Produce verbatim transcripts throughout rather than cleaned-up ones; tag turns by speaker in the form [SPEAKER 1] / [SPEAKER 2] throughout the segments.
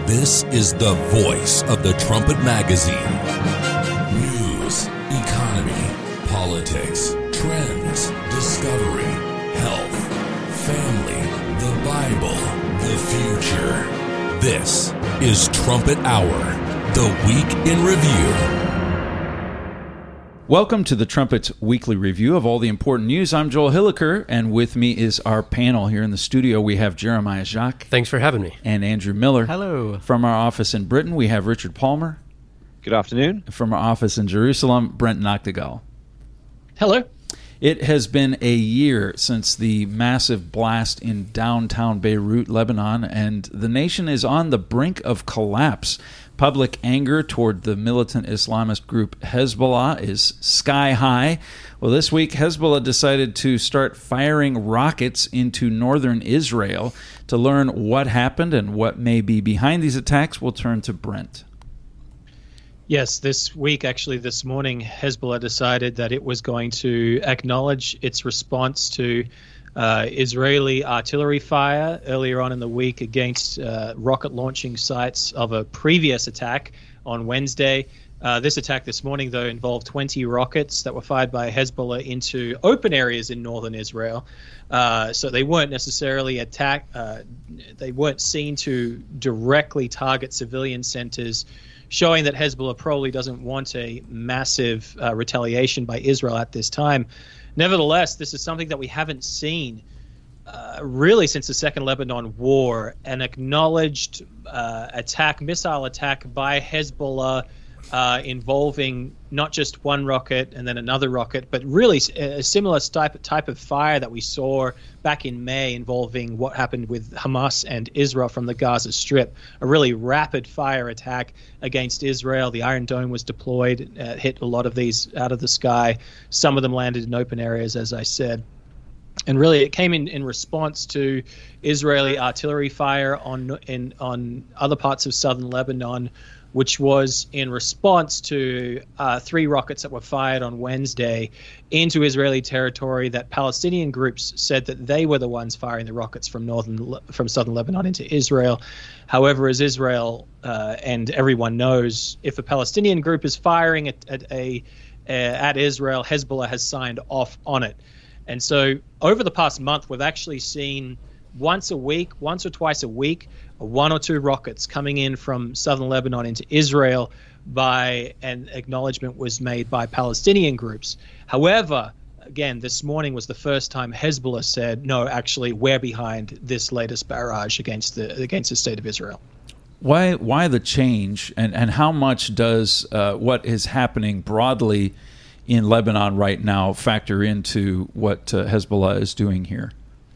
[SPEAKER 1] This is the voice of the Trumpet Magazine. News, economy, politics, trends, discovery, health, family, the Bible, the future. This is Trumpet Hour, the Week in Review.
[SPEAKER 2] Welcome to the Trumpet's weekly review of all the important news. I'm Joel Hilliker, and with me is our panel here in the studio. We have Jeremiah Jacques.
[SPEAKER 3] Thanks for having me.
[SPEAKER 2] And Andrew Miller.
[SPEAKER 4] Hello.
[SPEAKER 2] From our office in Britain, we have Richard Palmer.
[SPEAKER 5] Good afternoon.
[SPEAKER 2] From our office in Jerusalem, Brent Noctegal.
[SPEAKER 4] Hello.
[SPEAKER 2] It has been a year since the massive blast in downtown Beirut, Lebanon, and the nation is on the brink of collapse. Public anger toward the militant Islamist group Hezbollah is sky high. Well, this week, Hezbollah decided to start firing rockets into northern Israel. To learn what happened and what may be behind these attacks, we'll turn to Brent.
[SPEAKER 4] Yes, this week, actually this morning, Hezbollah decided that it was going to acknowledge its response to uh, Israeli artillery fire earlier on in the week against uh, rocket launching sites of a previous attack on Wednesday. Uh, this attack this morning, though, involved twenty rockets that were fired by Hezbollah into open areas in northern Israel. Uh, so they weren't necessarily attack. Uh, they weren't seen to directly target civilian centers, showing that Hezbollah probably doesn't want a massive uh, retaliation by Israel at this time. Nevertheless, this is something that we haven't seen uh, really since the Second Lebanon War, an acknowledged uh, attack, missile attack by Hezbollah uh, involving not just one rocket and then another rocket, but really a similar type, type of fire that we saw back in May involving what happened with Hamas and Israel from the Gaza Strip, a really rapid fire attack against Israel. The Iron Dome was deployed, uh, hit a lot of these out of the sky. Some of them landed in open areas, as I said. And really, it came in, in response to Israeli artillery fire on in on other parts of southern Lebanon, which was in response to uh, three rockets that were fired on Wednesday into Israeli territory that Palestinian groups said that they were the ones firing the rockets from northern from southern Lebanon into Israel. However, as Israel uh, and everyone knows, if a Palestinian group is firing at, at a uh, at Israel, Hezbollah has signed off on it. And so over the past month, we've actually seen once a week, once or twice a week, one or two rockets coming in from southern Lebanon into Israel by an acknowledgement was made by Palestinian groups. However, again, this morning was the first time Hezbollah said, no, actually, we're behind this latest barrage against the against the state of Israel.
[SPEAKER 2] Why why the change, and, and how much does uh, what is happening broadly in Lebanon right now factor into what uh, Hezbollah is doing here?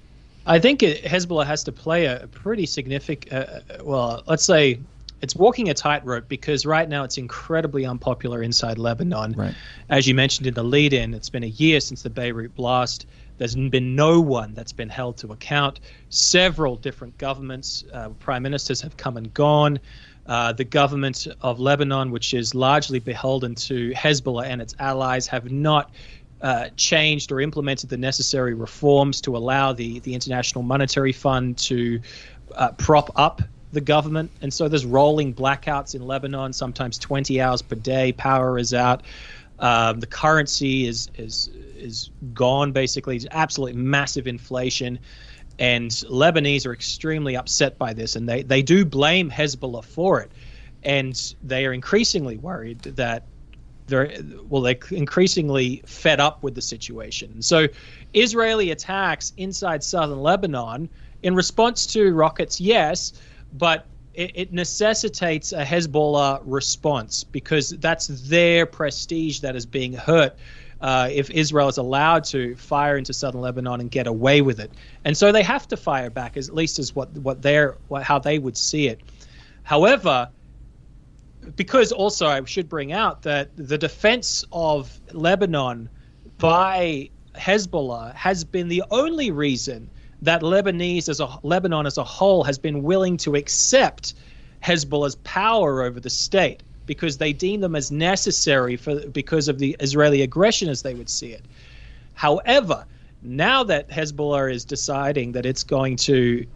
[SPEAKER 4] I think it, Hezbollah has to play a pretty significant, uh, well, let's say it's walking a tightrope, because right now it's incredibly unpopular inside Lebanon.
[SPEAKER 2] Right.
[SPEAKER 4] As you mentioned in the lead-in, it's been a year since the Beirut blast. There's been no one that's been held to account. Several different governments, uh, prime ministers have come and gone. Uh, the government of Lebanon, which is largely beholden to Hezbollah and its allies, have not Uh, changed or implemented the necessary reforms to allow the, the International Monetary Fund to uh, prop up the government. And so there's rolling blackouts in Lebanon, sometimes twenty hours per day. Power is out. Um, the currency is is is gone, basically. It's absolutely massive inflation. And Lebanese are extremely upset by this, and they, they do blame Hezbollah for it. And they are increasingly worried that They're, well, they're increasingly fed up with the situation. So Israeli attacks inside southern Lebanon in response to rockets, yes, but it, it necessitates a Hezbollah response, because that's their prestige that is being hurt uh, if Israel is allowed to fire into southern Lebanon and get away with it. And so they have to fire back, as, at least as what, what they're, what, how they would see it. However, because also I should bring out that the defense of Lebanon by Hezbollah has been the only reason that Lebanese as a Lebanon as a whole has been willing to accept Hezbollah's power over the state, because they deem them as necessary for because of the Israeli aggression as they would see it. However, now that Hezbollah is deciding that it's going to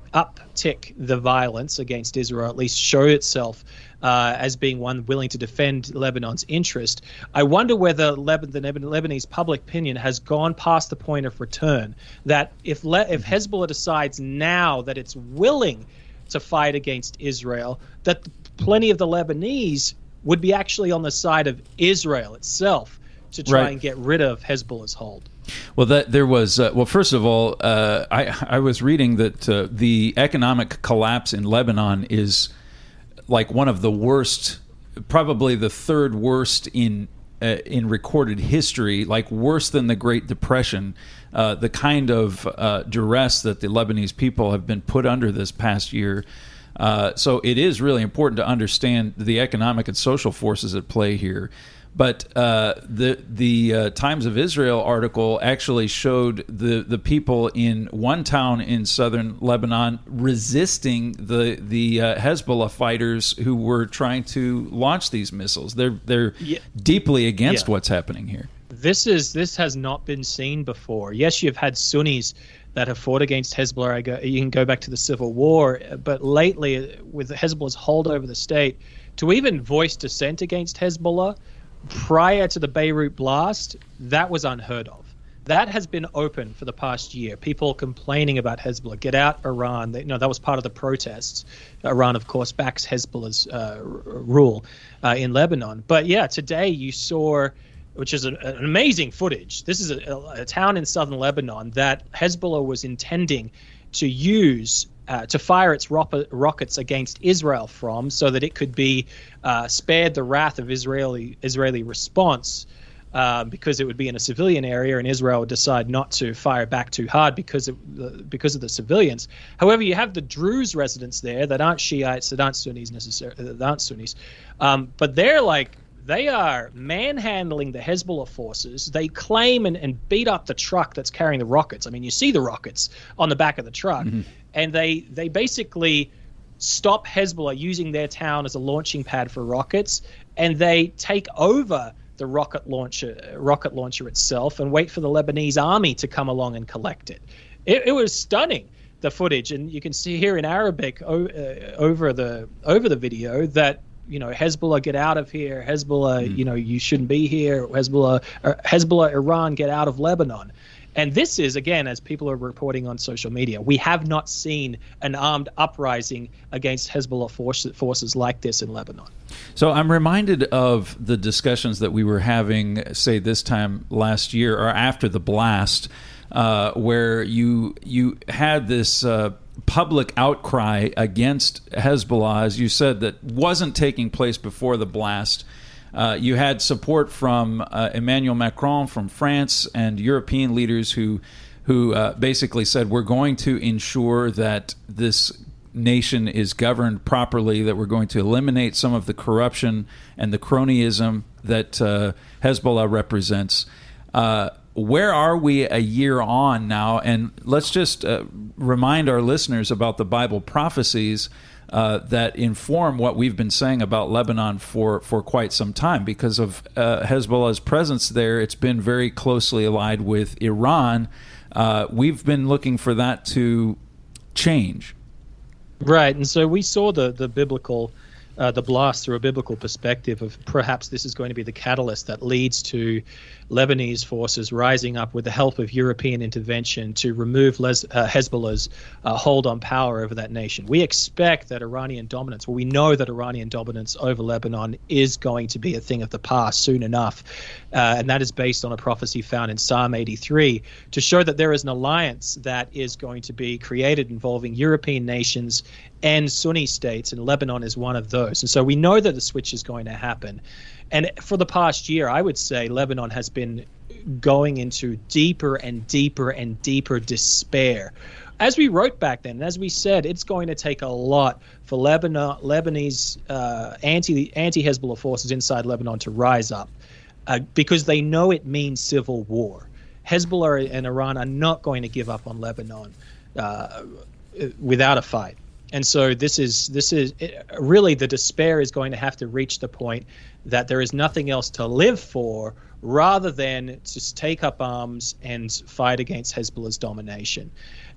[SPEAKER 4] uptick the violence against Israel, at least show itself uh, as being one willing to defend Lebanon's interest. I wonder whether Lebanon, the Lebanese public opinion has gone past the point of return, that if, Le- if Hezbollah decides now that it's willing to fight against Israel, that plenty of the Lebanese would be actually on the side of Israel itself to try
[SPEAKER 2] right.
[SPEAKER 4] and get rid of Hezbollah's hold.
[SPEAKER 2] Well, that there was. Uh, well, first of all, uh, I I was reading that uh, the economic collapse in Lebanon is like one of the worst, probably the third worst in uh, in recorded history. Like worse than the Great Depression. Uh, the kind of uh, duress that the Lebanese people have been put under this past year. Uh, so it is really important to understand the economic and social forces at play here. But uh, the the uh, Times of Israel article actually showed the, the people in one town in southern Lebanon resisting the the uh, Hezbollah fighters who were trying to launch these missiles. They're they're yeah. deeply against yeah. what's happening here.
[SPEAKER 4] This is this has not been seen before. Yes, you've had Sunnis that have fought against Hezbollah. I go, you can go back to the Civil War, but lately, with Hezbollah's hold over the state, to even voice dissent against Hezbollah prior to the Beirut blast, that was unheard of. That has been open for the past year. People complaining about Hezbollah. Get out, Iran. They, you know, that was part of the protests. Iran, of course, backs Hezbollah's uh, r- rule uh, in Lebanon. But yeah, today you saw, which is a, an amazing footage. This is a, a, a town in southern Lebanon that Hezbollah was intending to use uh, to fire its ro- rockets against Israel from, so that it could be uh, spared the wrath of Israeli Israeli response, uh, because it would be in a civilian area, and Israel would decide not to fire back too hard because of the, because of the civilians. However, you have the Druze residents there that aren't Shiites, that aren't Sunnis necessarily, that aren't Sunnis, um, but they're like. They are manhandling the Hezbollah forces. They claim and, and beat up the truck that's carrying the rockets. I mean, you see the rockets on the back of the truck. Mm-hmm. And they they basically stop Hezbollah using their town as a launching pad for rockets, and they take over the rocket launcher rocket launcher itself and wait for the Lebanese army to come along and collect it. It, it was stunning, the footage, and you can see here in Arabic o- uh, over the over the video that, you know, Hezbollah, get out of here. Hezbollah, mm. you know, you shouldn't be here. Hezbollah, or Hezbollah, Iran, get out of Lebanon. And this is, again, as people are reporting on social media, we have not seen an armed uprising against Hezbollah force, forces like this in Lebanon.
[SPEAKER 2] So I'm reminded of the discussions that we were having, say, this time last year or after the blast, uh, where you you had this uh, public outcry against Hezbollah, as you said, that wasn't taking place before the blast. Uh, you had support from uh, Emmanuel Macron from France and European leaders who who uh, basically said, we're going to ensure that this nation is governed properly, that we're going to eliminate some of the corruption and the cronyism that uh, Hezbollah represents. Uh, where are we a year on now? And let's just uh, remind our listeners about the Bible prophecies uh, that inform what we've been saying about Lebanon for, for quite some time. Because of uh, Hezbollah's presence there, it's been very closely allied with Iran. Uh, we've been looking for that to change.
[SPEAKER 4] Right, and so we saw the, the biblical, uh, the blast through a biblical perspective of perhaps this is going to be the catalyst that leads to Lebanese forces rising up with the help of European intervention to remove Les- uh, Hezbollah's uh, hold on power over that nation. We expect that Iranian dominance, well, we know that Iranian dominance over Lebanon is going to be a thing of the past soon enough, uh, and that is based on a prophecy found in Psalm eighty-three to show that there is an alliance that is going to be created involving European nations and Sunni states, and Lebanon is one of those. And so we know that the switch is going to happen. And for the past year, I would say Lebanon has been going into deeper and deeper and deeper despair. As we wrote back then, and as we said, it's going to take a lot for Lebanon, Lebanese uh, anti, anti-Hezbollah forces inside Lebanon to rise up uh, because they know it means civil war. Hezbollah and Iran are not going to give up on Lebanon uh, without a fight. And so this is this is really, the despair is going to have to reach the point that there is nothing else to live for rather than just take up arms and fight against Hezbollah's domination.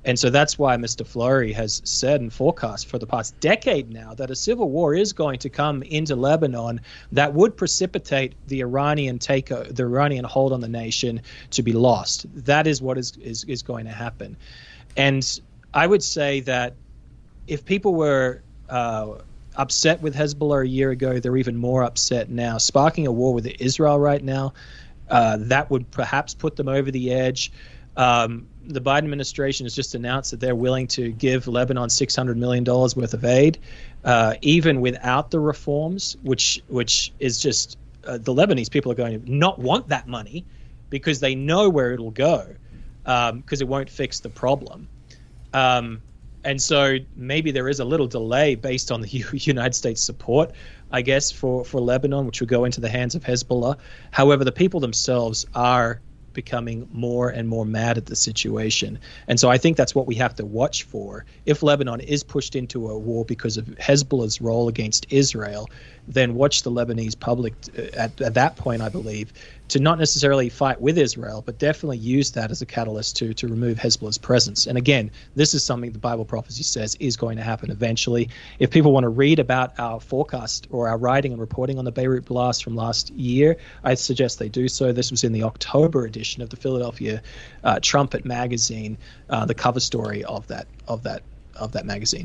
[SPEAKER 4] And so that's why Mister Flory has said and forecast for the past decade now that a civil war is going to come into Lebanon that would precipitate the Iranian takeover, the Iranian hold on the nation to be lost. That is what is, is, is going to happen. And I would say that if people were uh, upset with Hezbollah a year ago, they're even more upset now. Sparking a war with Israel right now, uh, that would perhaps put them over the edge. Um, the Biden administration has just announced that they're willing to give Lebanon six hundred million dollars worth of aid, uh, even without the reforms, which which is just uh, the Lebanese people are going to not want that money because they know where it'll go, because um, it won't fix the problem. Um, And so maybe there is a little delay based on the United States support, I guess, for, for Lebanon, which will go into the hands of Hezbollah. However, the people themselves are becoming more and more mad at the situation. And so I think that's what we have to watch for. If Lebanon is pushed into a war because of Hezbollah's role against Israel, then watch the Lebanese public at, at that point, I believe, to not necessarily fight with Israel, but definitely use that as a catalyst to to remove Hezbollah's presence. And again, this is something the Bible prophecy says is going to happen eventually. If people want to read about our forecast or our writing and reporting on the Beirut blast from last year, I suggest they do so. This was in the October edition of the Philadelphia uh, Trumpet magazine, uh, the cover story of that of that of that magazine.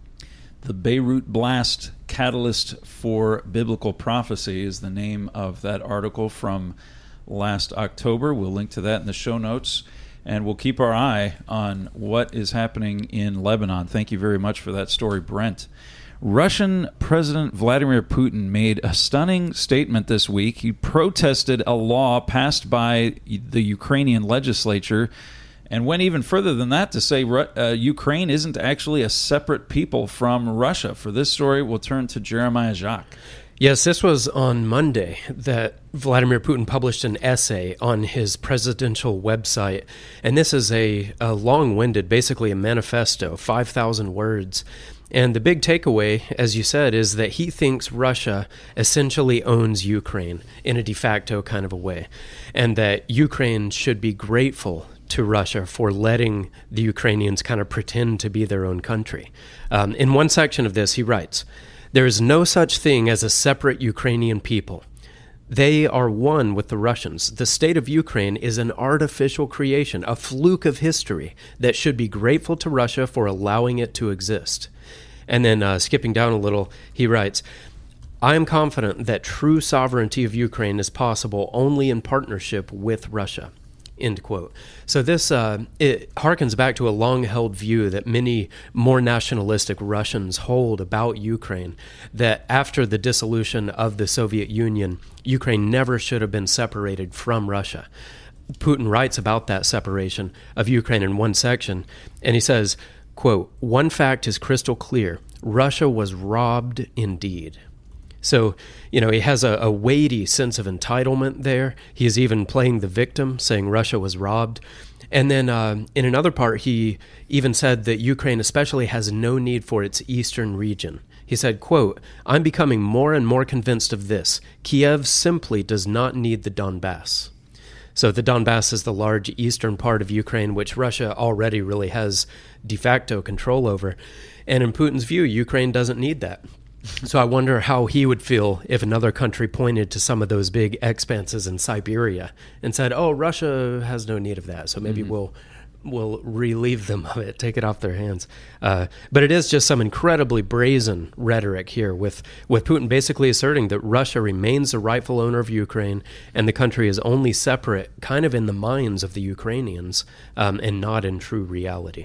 [SPEAKER 2] The Beirut Blast Catalyst for Biblical Prophecy is the name of that article from last October. We'll link to that in the show notes, and we'll keep our eye on what is happening in Lebanon. Thank you very much for that story, Brent. Russian President Vladimir Putin made a stunning statement this week. He protested a law passed by the Ukrainian legislature and went even further than that to say uh, Ukraine isn't actually a separate people from Russia. For this story, we'll turn to Jeremiah Jacques.
[SPEAKER 3] Yes, this was on Monday that Vladimir Putin published an essay on his presidential website. And this is a, a long-winded, basically a manifesto, five thousand words. And the big takeaway, as you said, is that he thinks Russia essentially owns Ukraine in a de facto kind of a way, and that Ukraine should be grateful to Russia for letting the Ukrainians kind of pretend to be their own country. Um, in one section of this, he writes, "There is no such thing as a separate Ukrainian people. They are one with the Russians. The state of Ukraine is an artificial creation, a fluke of history that should be grateful to Russia for allowing it to exist." And then uh, skipping down a little, he writes, "I am confident that true sovereignty of Ukraine is possible only in partnership with Russia." End quote. So this uh, it harkens back to a long-held view that many more nationalistic Russians hold about Ukraine, that after the dissolution of the Soviet Union, Ukraine never should have been separated from Russia. Putin writes about that separation of Ukraine in one section, and he says, quote, "One fact is crystal clear. Russia was robbed indeed." So, you know, he has a, a weighty sense of entitlement there. He is even playing the victim, saying Russia was robbed. And then uh, in another part, he even said that Ukraine especially has no need for its eastern region. He said, quote, "I'm becoming more and more convinced of this. Kiev simply does not need the Donbass." So the Donbass is the large eastern part of Ukraine, which Russia already really has de facto control over. And in Putin's view, Ukraine doesn't need that. So I wonder how he would feel if another country pointed to some of those big expanses in Siberia and said, "Oh, Russia has no need of that, so maybe mm-hmm. we'll we'll relieve them of it, take it off their hands." Uh, but it is just some incredibly brazen rhetoric here, with with Putin basically asserting that Russia remains the rightful owner of Ukraine, and the country is only separate, kind of in the minds of the Ukrainians, um, and not in true reality.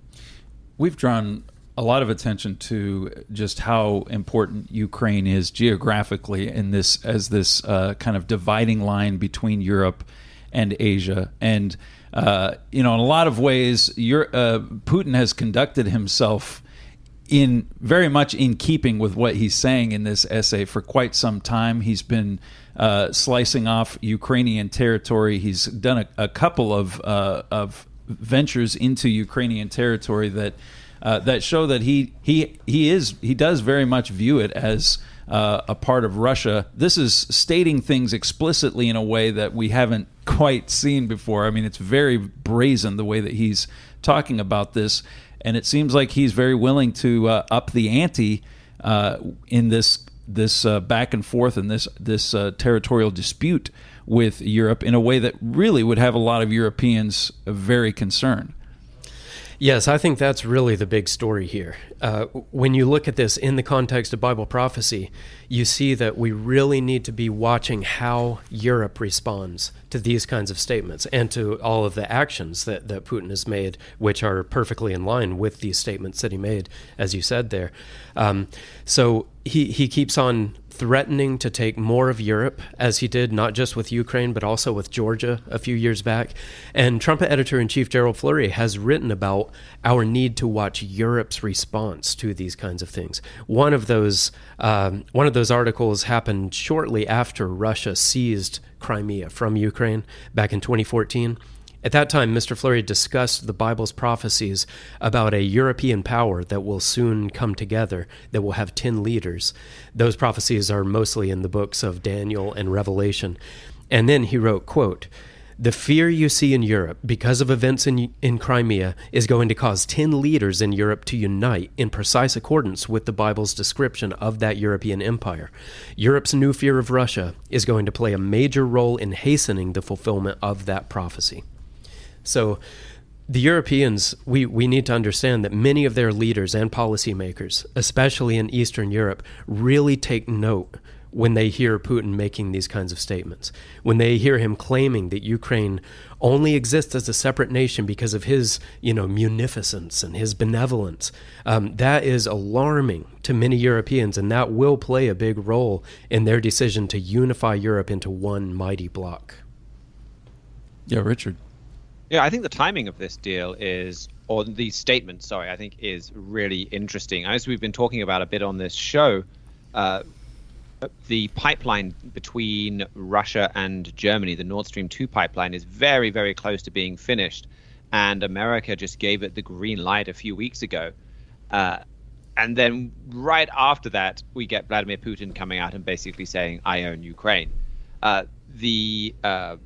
[SPEAKER 2] We've drawn a lot of attention to just how important Ukraine is geographically in this as this uh, kind of dividing line between Europe and Asia. And, uh, you know, in a lot of ways, Euro- uh, Putin has conducted himself in very much in keeping with what he's saying in this essay for quite some time. He's been uh, slicing off Ukrainian territory. He's done a, a couple of, uh, of ventures into Ukrainian territory that Uh, that show that he he he is he does very much view it as uh, a part of Russia. This is stating things explicitly in a way that we haven't quite seen before. I mean, it's very brazen the way that he's talking about this, and it seems like he's very willing to uh, up the ante uh, in this this uh, back and forth and this this uh, territorial dispute with Europe in a way that really would have a lot of Europeans very concerned.
[SPEAKER 3] Yes, I think that's really the big story here. Uh, when you look at this in the context of Bible prophecy, you see that we really need to be watching how Europe responds to these kinds of statements and to all of the actions that, that Putin has made, which are perfectly in line with these statements that he made, as you said there. Um, so he, he keeps on threatening to take more of Europe, as he did not just with Ukraine, but also with Georgia a few years back. And Trumpet editor-in-chief Gerald Flurry has written about our need to watch Europe's response to these kinds of things. One of those um, one of those articles happened shortly after Russia seized Crimea from Ukraine back in twenty fourteen. At that time, Mister Flurry discussed the Bible's prophecies about a European power that will soon come together, that will have ten leaders. Those prophecies are mostly in the books of Daniel and Revelation. And then he wrote, quote, "The fear you see in Europe because of events in, in Crimea is going to cause ten leaders in Europe to unite in precise accordance with the Bible's description of that European empire. Europe's new fear of Russia is going to play a major role in hastening the fulfillment of that prophecy." So the Europeans, we, we need to understand that many of their leaders and policymakers, especially in Eastern Europe, really take note when they hear Putin making these kinds of statements, when they hear him claiming that Ukraine only exists as a separate nation because of his, you know, munificence and his benevolence. Um, that is alarming to many Europeans, and that will play a big role in their decision to unify Europe into one mighty bloc.
[SPEAKER 2] Yeah, Richard.
[SPEAKER 5] Yeah, I think the timing of this deal is, or these statements, sorry, I think is really interesting. As we've been talking about a bit on this show, uh, the pipeline between Russia and Germany, the Nord Stream two pipeline, is very, very close to being finished. And America just gave it the green light a few weeks ago. Uh, and then right after that, we get Vladimir Putin coming out and basically saying, I own Ukraine. Uh, the uh,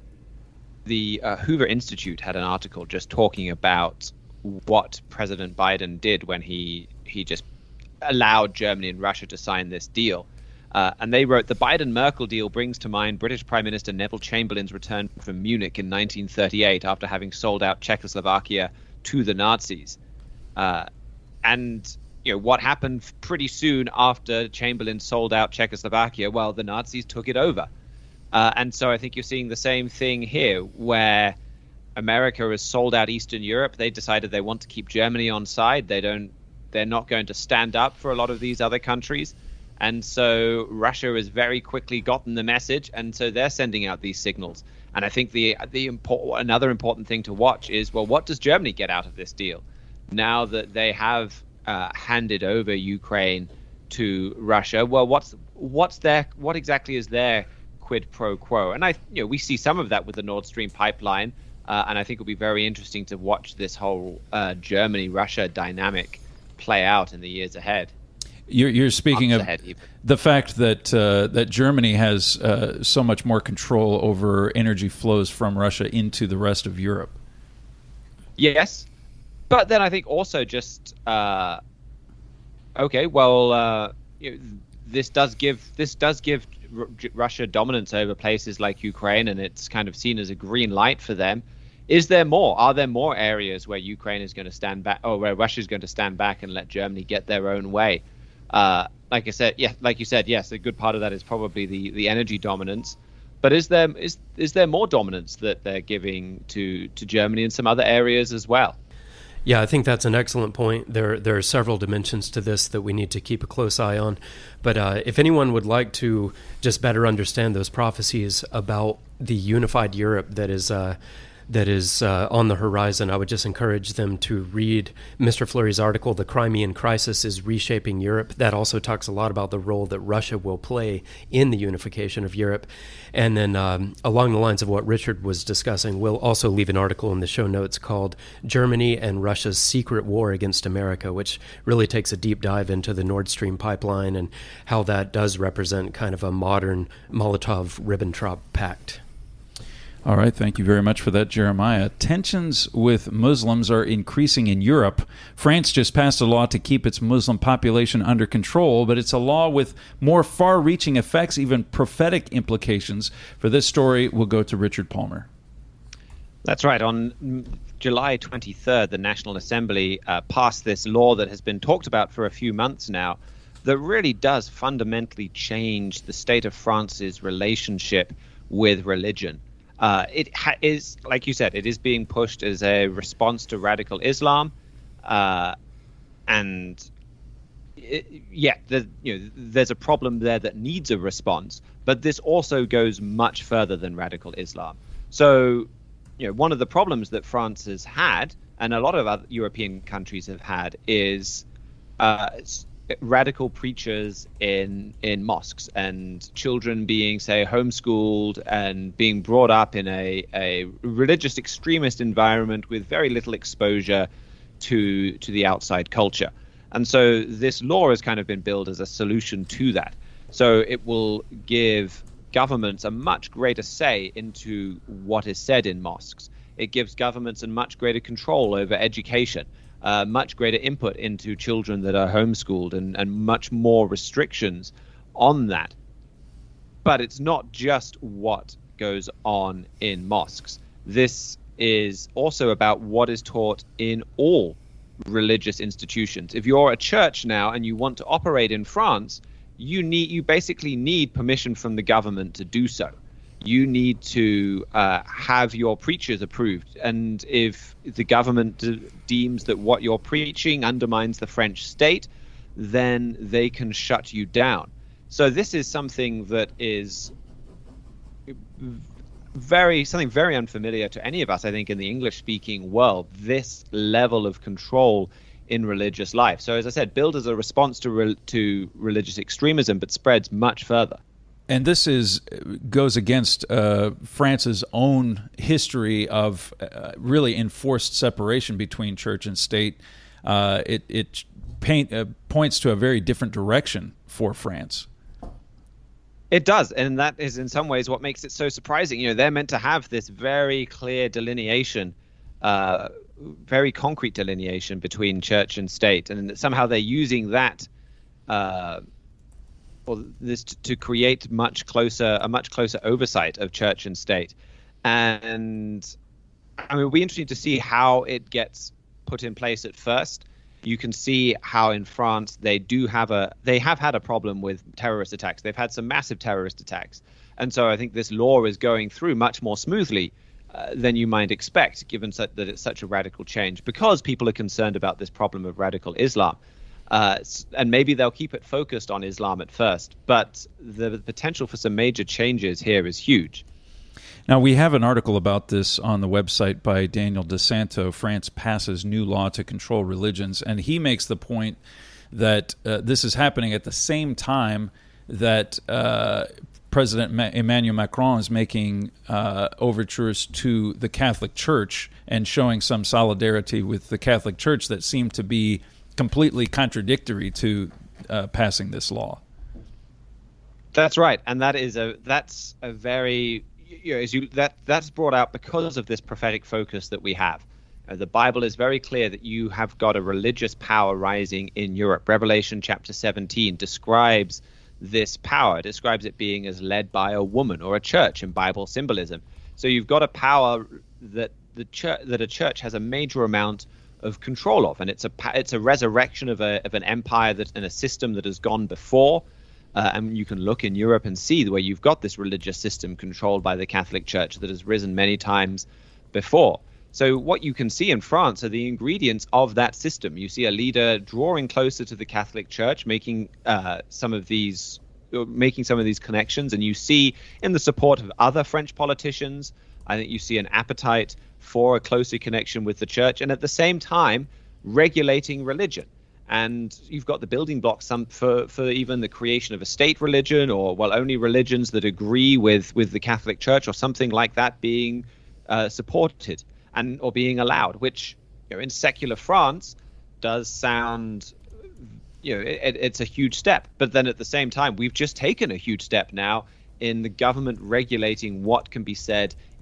[SPEAKER 5] the uh, Hoover Institute had an article just talking about what President Biden did when he, he just allowed Germany and Russia to sign this deal. Uh, and they wrote, the Biden-Merkel deal brings to mind British Prime Minister Neville Chamberlain's return from Munich in nineteen thirty-eight after having sold out Czechoslovakia to the Nazis. Uh, and you know what happened pretty soon after Chamberlain sold out Czechoslovakia? Well, the Nazis took it over. Uh, and so I think you're seeing the same thing here, where America has sold out Eastern Europe. They decided they want to keep Germany on side. They don't. They're not going to stand up for a lot of these other countries. And so Russia has very quickly gotten the message, and so they're sending out these signals. And I think the the import, another important thing to watch is, well, what does Germany get out of this deal? Now that they have uh, handed over Ukraine to Russia, well, what's what's their what exactly is their quid pro quo? And I, you know, we see some of that with the Nord Stream pipeline, uh, and I think it'll be very interesting to watch this whole uh, Germany-Russia dynamic play out in the years ahead.
[SPEAKER 2] You're, you're speaking of the fact that uh, that Germany has uh, so much more control over energy flows from Russia into the rest of Europe.
[SPEAKER 5] Yes, but then I think also just uh, okay. Well, uh, you know, this does give this does give R- Russia dominance over places like Ukraine, and it's kind of seen as a green light for them. Is there more? Are there more areas where Ukraine is going to stand back, or where Russia is going to stand back and let Germany get their own way? Uh, like I said, yeah, like you said, yes, a good part of that is probably the, the energy dominance. But is there is is there more dominance that they're giving to, to Germany in some other areas as well?
[SPEAKER 3] Yeah, I think that's an excellent point. There there are several dimensions to this that we need to keep a close eye on. But uh, if anyone would like to just better understand those prophecies about the unified Europe that is uh, that is uh, on the horizon, I would just encourage them to read Mister Flurry's article, The Crimean Crisis is Reshaping Europe. That also talks a lot about the role that Russia will play in the unification of Europe. And then um, along the lines of what Richard was discussing, we'll also leave an article in the show notes called Germany and Russia's Secret War Against America, which really takes a deep dive into the Nord Stream pipeline and how that does represent kind of a modern Molotov-Ribbentrop pact.
[SPEAKER 2] All right, thank you very much for that, Jeremiah. Tensions with Muslims are increasing in Europe. France just passed a law to keep its Muslim population under control, but it's a law with more far-reaching effects, even prophetic implications. For this story, we'll go to Richard Palmer.
[SPEAKER 5] That's right. On July twenty-third, the National Assembly uh, passed this law that has been talked about for a few months now that really does fundamentally change the state of France's relationship with religion. Uh, it ha- is, like you said, it is being pushed as a response to radical Islam, uh, and it, yeah, the, you know, there's a problem there that needs a response. But this also goes much further than radical Islam. So, you know, one of the problems that France has had, and a lot of other European countries have had, is uh, radical preachers in in mosques, and children being, say, homeschooled and being brought up in a, a religious extremist environment with very little exposure to to the outside culture. And so this law has kind of been billed as a solution to that. So it will give governments a much greater say into what is said in mosques. It gives governments a much greater control over education. Uh, much greater input into children that are homeschooled, and, and much more restrictions on that. But it's not just what goes on in mosques. This is also about what is taught in all religious institutions. If you're a church now and you want to operate in France, you need you basically need permission from the government to do so. You need to uh, have your preachers approved. And if the government de- deems that what you're preaching undermines the French state, then they can shut you down. So this is something that is very something very unfamiliar to any of us, I think, in the English-speaking world, this level of control in religious life. So as I said, billed as a response to re- to religious extremism, but spreads much further.
[SPEAKER 2] And this is goes against uh, France's own history of uh, really enforced separation between church and state. Uh, it it paint, uh, points to a very different direction for France.
[SPEAKER 5] It does, and that is in some ways what makes it so surprising. You know, they're meant to have this very clear delineation, uh, very concrete delineation between church and state, and somehow they're using that. Uh, Or this to create much closer, a much closer oversight of church and state. And I mean, it'll be interesting to see how it gets put in place at first. You can see how in France they do have a, they have had a problem with terrorist attacks. They've had some massive terrorist attacks. And so I think this law is going through much more smoothly uh, than you might expect, given that it's such a radical change, because people are concerned about this problem of radical Islam. Uh, and maybe they'll keep it focused on Islam at first, but the potential for some major changes here is huge.
[SPEAKER 2] Now, we have an article about this on the website by Daniel DeSanto, France Passes New Law to Control Religions, and he makes the point that uh, this is happening at the same time that uh, President Ma- Emmanuel Macron is making uh, overtures to the Catholic Church and showing some solidarity with the Catholic Church that seem to be completely contradictory to uh, passing this law.
[SPEAKER 5] That's right, and that is a that's a very you know, as you that that's brought out because of this prophetic focus that we have. Uh, the Bible is very clear that you have got a religious power rising in Europe. Revelation chapter seventeen describes this power, describes it being as led by a woman or a church in Bible symbolism. So you've got a power that the church that a church has a major amount of control of, and it's a it's a resurrection of a of an empire that and a system that has gone before, uh, and you can look in Europe and see where you've got this religious system controlled by the Catholic Church that has risen many times before. So what you can see in France are the ingredients of that system. You see a leader drawing closer to the Catholic Church, making uh, some of these making some of these connections, and you see in the support of other French politicians, I think you see an appetite for a closer connection with the church, and at the same time regulating religion. And you've got the building blocks some for, for even the creation of a state religion, or well, only religions that agree with, with the Catholic Church or something like that being uh, supported and or being allowed, which, you know, in secular France does sound, you know, it, it's a huge step. But then at the same time, we've just taken a huge step now in the government regulating what can be said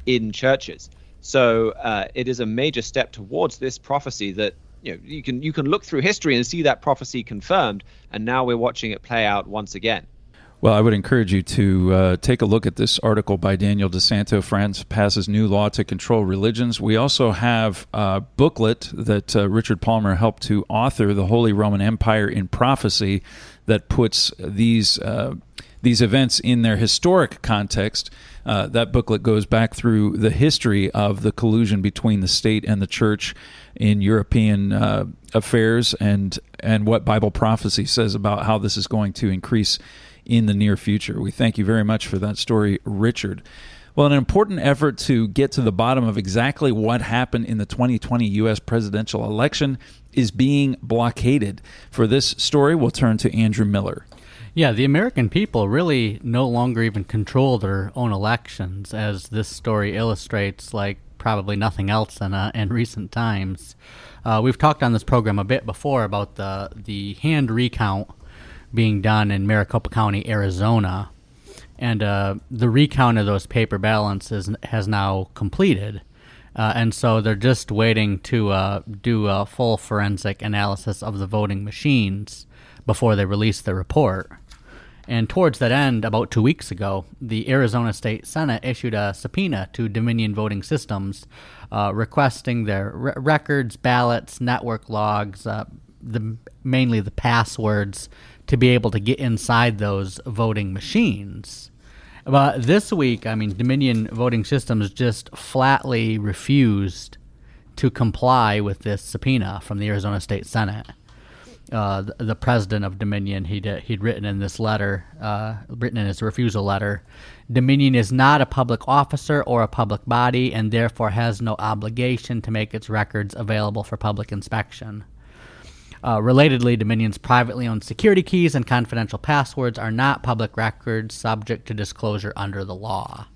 [SPEAKER 5] in churches. So uh, it is a major step towards this prophecy that, you know, you can you can look through history and see that prophecy confirmed, and now we're watching it play out once again.
[SPEAKER 2] Well, I would encourage you to uh, take a look at this article by Daniel DeSanto, France passes new law to control religions. We also have a booklet that uh, Richard Palmer helped to author, The Holy Roman Empire in Prophecy, that puts these uh, these events in their historic context. Uh, that booklet goes back through the history of the collusion between the state and the church in European uh, affairs, and and what Bible prophecy says about how this is going to increase in the near future. We thank you very much for that story, Richard. Well, an important effort to get to the bottom of exactly what happened in the twenty twenty U S presidential election is being blockaded. For this story, we'll turn to Andrew Miller.
[SPEAKER 6] Yeah, the American people really no longer even control their own elections, as this story illustrates, like probably nothing else in, uh, in recent times. Uh, we've talked on this program a bit before about the, the hand recount being done in Maricopa County, Arizona, and uh, the recount of those paper ballots is, has now completed. Uh, and so they're just waiting to uh, do a full forensic analysis of the voting machines before they release the report. And towards that end, about two weeks ago, the Arizona State Senate issued a subpoena to Dominion Voting Systems, uh, requesting their re- records, ballots, network logs, uh, the mainly the passwords, to be able to get inside those voting machines. But this week, I mean, Dominion Voting Systems just flatly refused to comply with this subpoena from the Arizona State Senate. Uh, the, the president of Dominion, he'd, he'd written in this letter, uh, written in his refusal letter, Dominion is not a public officer or a public body and therefore has no obligation to make its records available for public inspection. Uh, relatedly, Dominion's privately owned security keys and confidential passwords are not public records subject to disclosure under the law.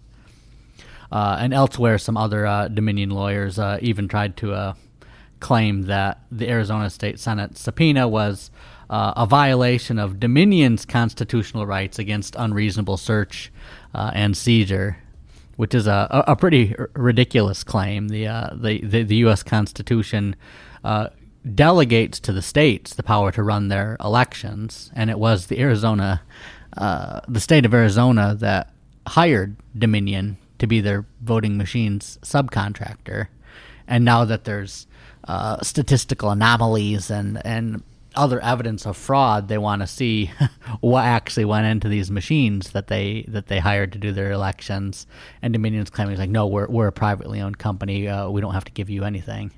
[SPEAKER 6] Uh, and elsewhere, some other uh, Dominion lawyers uh, even tried to uh, claim that the Arizona State Senate subpoena was uh, a violation of Dominion's constitutional rights against unreasonable search uh, and seizure, which is a, a pretty r- ridiculous claim. The, uh, the, the the U S Constitution uh, delegates to the states the power to run their elections, and it was the Arizona, uh, the state of Arizona that hired Dominion to be their voting machines subcontractor. And now that there's uh, statistical anomalies and, and other evidence of fraud, they want to see what actually went into these machines that they that they hired to do their elections. And Dominion's claiming, like, no, we're we're a privately owned company. Uh, we don't have to give you anything.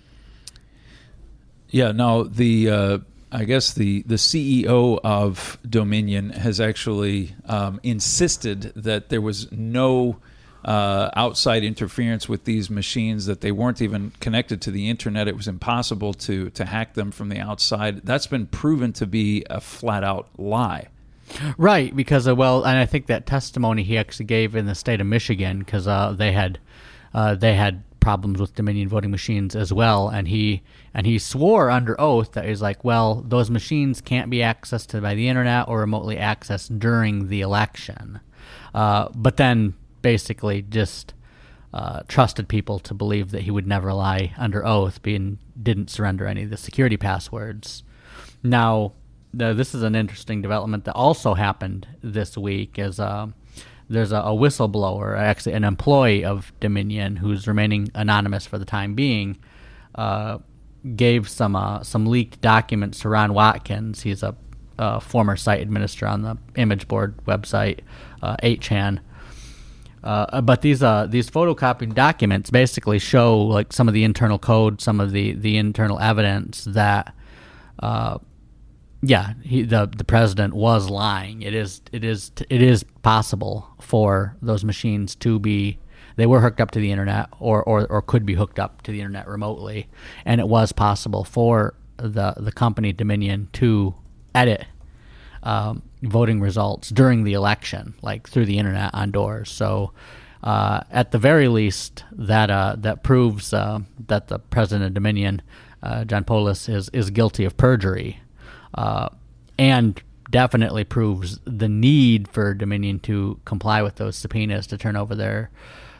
[SPEAKER 2] Yeah, no, the uh, I guess the, the C E O of Dominion has actually um, insisted that there was no uh, outside interference with these machines, that they weren't even connected to the internet. It was impossible to, to hack them from the outside. That's been proven to be a flat-out lie.
[SPEAKER 6] Right, because, uh, well, and I think that testimony he actually gave in the state of Michigan, because uh, they had uh, they had problems with Dominion voting machines as well, and he and he swore under oath that he's like, well, those machines can't be accessed by the internet or remotely accessed during the election. Uh, but then basically just uh, trusted people to believe that he would never lie under oath, being didn't surrender any of the security passwords. Now, the, this is an interesting development that also happened this week, is uh, there's a, a whistleblower, actually an employee of Dominion, who's remaining anonymous for the time being, uh, gave some uh, some leaked documents to Ron Watkins. He's a, a former site administrator on the Image Board website, uh, eight chan. Uh, but these uh, these photocopied documents basically show, like, some of the internal code, some of the, the internal evidence that, uh, yeah, he, the the president was lying. It is it is it is possible for those machines to be, they were hooked up to the internet, or, or, or could be hooked up to the internet remotely, and it was possible for the the company Dominion to edit um, voting results during the election, like through the internet on doors. So, uh, at the very least, that uh, that proves uh, that the president of Dominion, uh, John Polis, is is guilty of perjury, uh, and definitely proves the need for Dominion to comply with those subpoenas to turn over their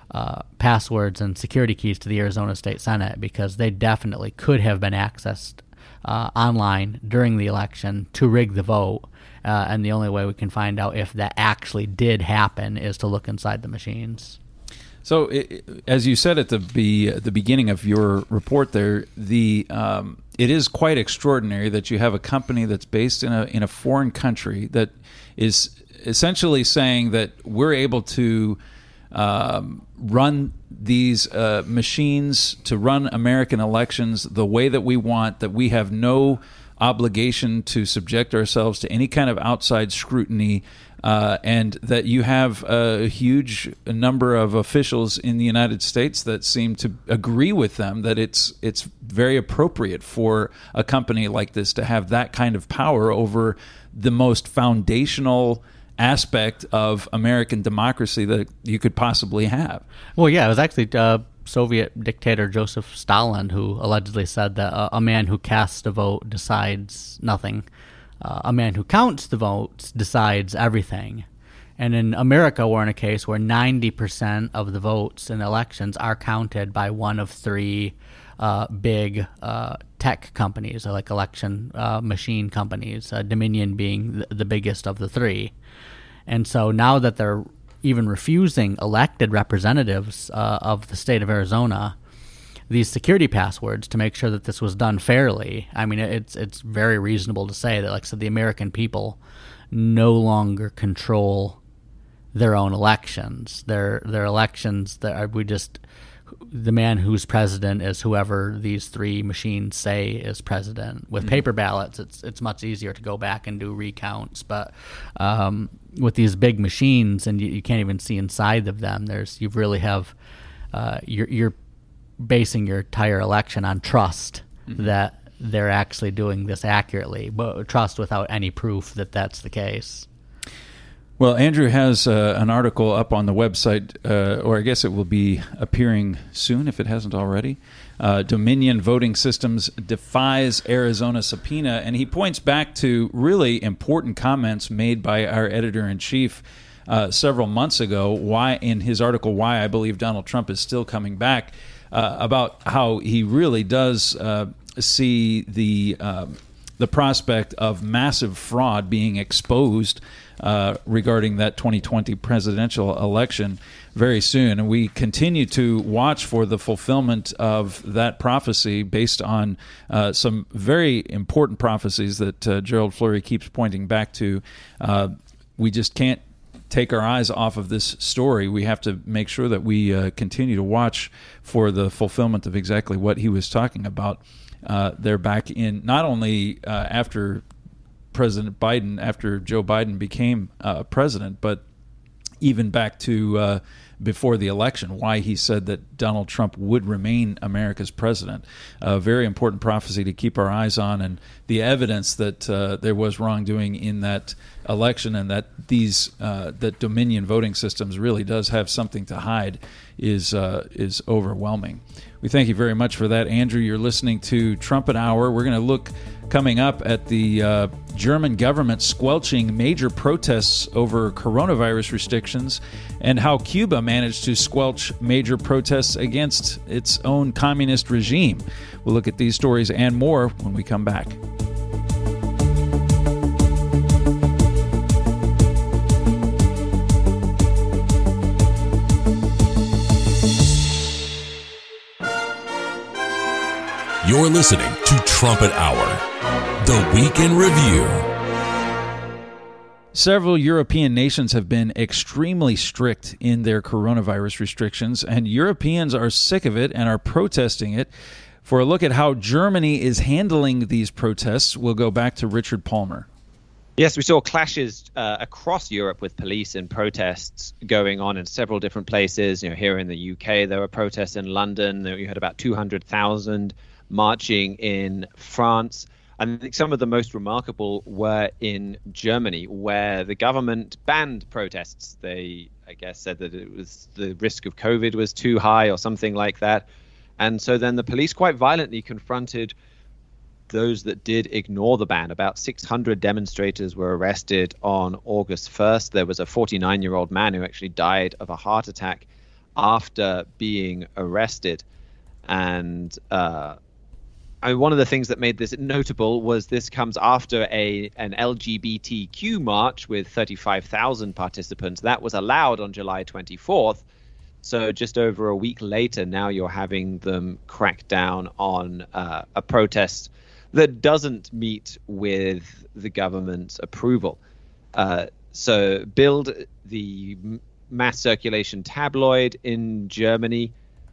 [SPEAKER 6] uh, passwords and security keys to the Arizona State Senate, because they definitely could have been accessed uh, online during the election to rig the vote. Uh, and the only way we can find out if that actually did happen is to look inside the machines.
[SPEAKER 2] So, it, as you said at the be, the beginning of your report there, the um, it is quite extraordinary that you have a company that's based in a in a foreign country that is essentially saying that we're able to um, run these uh, machines, to run American elections the way that we want, that we have no obligation to subject ourselves to any kind of outside scrutiny, uh, and that you have a huge number of officials in the United States that seem to agree with them that it's it's very appropriate for a company like this to have that kind of power over the most foundational aspect of American democracy that you could possibly have.
[SPEAKER 6] Well, yeah, it was actually uh, Soviet dictator Joseph Stalin who allegedly said that uh, a man who casts a vote decides nothing. Uh, a man who counts the votes decides everything. And in America, we're in a case where ninety percent of the votes in elections are counted by one of three uh, big uh, tech companies, or like election uh, machine companies, uh, Dominion being the, the biggest of the three. And so now that they're even refusing elected representatives uh, of the state of Arizona these security passwords to make sure that this was done fairly, I mean, it's it's very reasonable to say that, like I said, the American people no longer control their own elections. Their their elections, that we just, the man who's president is whoever these three machines say is president. With mm-hmm. paper ballots, it's it's much easier to go back and do recounts, but um, with these big machines, and you, you can't even see inside of them, there's you really have uh, you're you're basing your entire election on trust mm-hmm. that they're actually doing this accurately, but trust without any proof that that's the case.
[SPEAKER 2] Well, Andrew has uh, an article up on the website, uh, or I guess it will be appearing soon if it hasn't already. Uh, Dominion Voting Systems defies Arizona subpoena, and he points back to really important comments made by our editor-in-chief uh, several months ago. Why, in his article, "Why I Believe Donald Trump is Still Coming Back," uh, about how he really does uh, see the uh, the prospect of massive fraud being exposed Uh, regarding that twenty twenty presidential election very soon. And we continue to watch for the fulfillment of that prophecy based on uh, some very important prophecies that uh, Gerald Flurry keeps pointing back to. Uh, we just can't take our eyes off of this story. We have to make sure that we uh, continue to watch for the fulfillment of exactly what he was talking about. Uh, they're back in, not only uh, after President Biden, after Joe Biden became uh, president, but even back to uh, before the election, why he said that Donald Trump would remain America's president. A very important prophecy to keep our eyes on, and the evidence that uh, there was wrongdoing in that election, and that these uh, that Dominion Voting Systems really does have something to hide is uh, is overwhelming. We thank you very much for that, Andrew. You're listening to Trumpet Hour. We're going to look coming up at the uh, German government squelching major protests over coronavirus restrictions, and how Cuba managed to squelch major protests against its own communist regime. We'll look at these stories and more when we come back.
[SPEAKER 1] You're listening to Trumpet Hour, the Week in Review.
[SPEAKER 2] Several European nations have been extremely strict in their coronavirus restrictions, and Europeans are sick of it and are protesting it. For a look at how Germany is handling these protests, we'll go back to Richard Palmer.
[SPEAKER 5] Yes, we saw clashes uh, across Europe with police and protests going on in several different places. You know, here in the U K, there were protests in London. You had about two hundred thousand marching in France. I think some of the most remarkable were in Germany, where the government banned protests. They, I guess, said that it was the risk of COVID was too high or something like that. And so then the police quite violently confronted those that did ignore the ban. About six hundred demonstrators were arrested on August first. There was a forty-nine-year-old man who actually died of a heart attack after being arrested. And uh, I mean, one of the things that made this notable was this comes after a an L G B T Q march with thirty-five thousand participants. That was allowed on July twenty-fourth. So just over a week later, now you're having them crack down on uh, a protest that doesn't meet with the government's approval. Uh, so Bild, the mass circulation tabloid in Germany,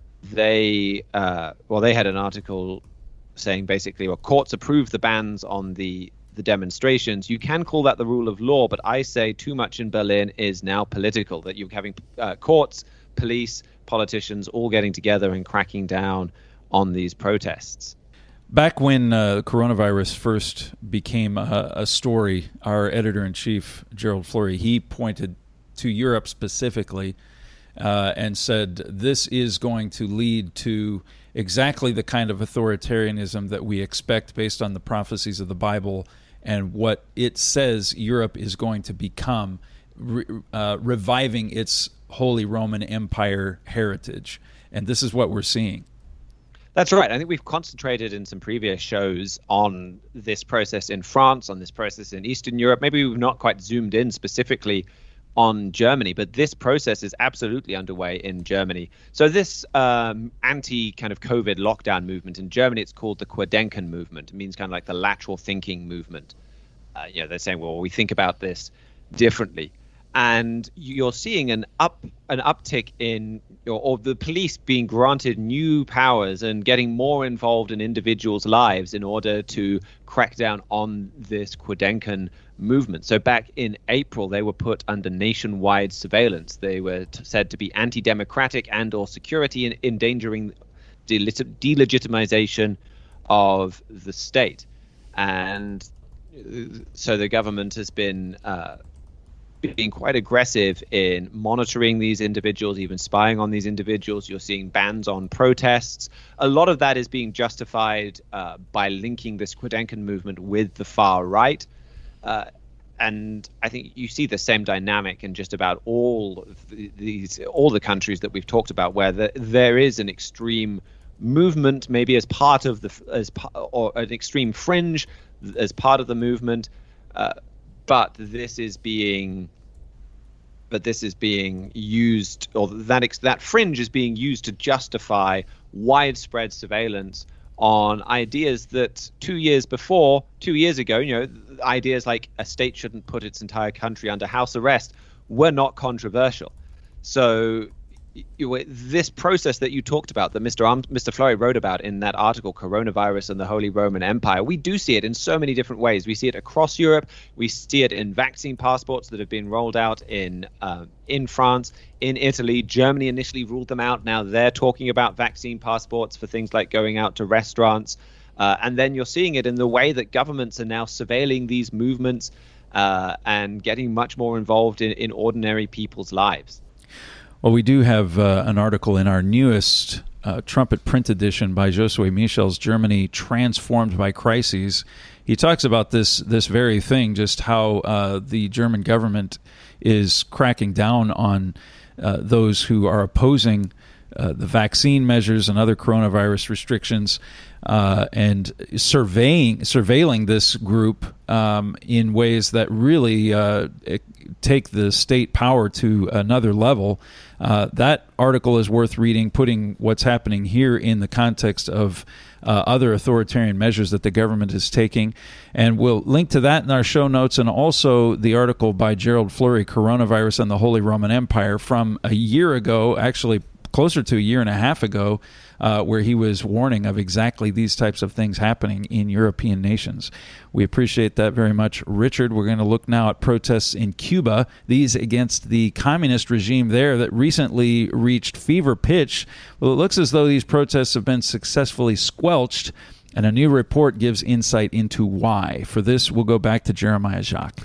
[SPEAKER 5] they uh, well, they had an article saying basically, well, courts approved the bans on the the demonstrations. You can call that the rule of law, but I say too much in Berlin is now political, that you're having uh, courts, police, politicians all getting together and cracking down on these protests.
[SPEAKER 2] Back when uh, coronavirus first became a, a story, our editor-in-chief, Gerald Flurry, he pointed to Europe specifically uh, and said this is going to lead to exactly the kind of authoritarianism that we expect based on the prophecies of the Bible and what it says Europe is going to become, re- uh, reviving its Holy Roman Empire heritage. And this is what we're seeing.
[SPEAKER 5] That's right. I think we've concentrated in some previous shows on this process in France, on this process in Eastern Europe. Maybe we've not quite zoomed in specifically on Germany, but this process is absolutely underway in Germany. So this um, anti kind of COVID lockdown movement in Germany, it's called the Querdenken movement. It means kind of like the lateral thinking movement. Uh, you know, they're saying, well, we think about this differently. And you're seeing an up an uptick in or, or the police being granted new powers and getting more involved in individuals' lives in order to crack down on this Querdenken movement. So back in April, they were put under nationwide surveillance. They were t- said to be anti-democratic and or security and endangering delegit- delegitimization of the state. And so the government has been uh, being quite aggressive in monitoring these individuals, even spying on these individuals. You're seeing bans on protests. A lot of that is being justified uh, by linking this Querdenken movement with the far right. Uh, and I think you see the same dynamic in just about all of the, these, all the countries that we've talked about, where the, there is an extreme movement, maybe as part of the, as or an extreme fringe as part of the movement, uh, but this is being, but this is being used, or that ex, that fringe is being used to justify widespread surveillance on ideas that two years before, two years ago, you know, ideas like a state shouldn't put its entire country under house arrest were not controversial. So you, this process that you talked about, that Mister Arm, Mister Flurry wrote about in that article, Coronavirus and the Holy Roman Empire, we do see it in so many different ways. We see it across Europe. We see it in vaccine passports that have been rolled out in uh, in France, in Italy. Germany initially ruled them out. Now they're talking about vaccine passports for things like going out to restaurants. Uh, and then you're seeing it in the way that governments are now surveilling these movements uh, and getting much more involved in, in ordinary people's lives.
[SPEAKER 2] Well, we do have uh, an article in our newest uh, Trumpet print edition by Josue Michel's Germany Transformed by Crises. He talks about this this very thing, just how uh, the German government is cracking down on uh, those who are opposing uh, the vaccine measures and other coronavirus restrictions, uh, and surveying surveilling this group um, in ways that really uh, take the state power to another level. Uh, that article is worth reading, putting what's happening here in the context of uh, other authoritarian measures that the government is taking. And we'll link to that in our show notes, and also the article by Gerald Flurry, Coronavirus and the Holy Roman Empire, from a year ago, actually closer to a year and a half ago, uh, where he was warning of exactly these types of things happening in European nations. We appreciate that very much, Richard. We're going to look now at protests in Cuba, these against the communist regime there that recently reached fever pitch. Well, it looks as though these protests have been successfully squelched, and a new report gives insight into why. For this, we'll go back to Jeremiah Jacques.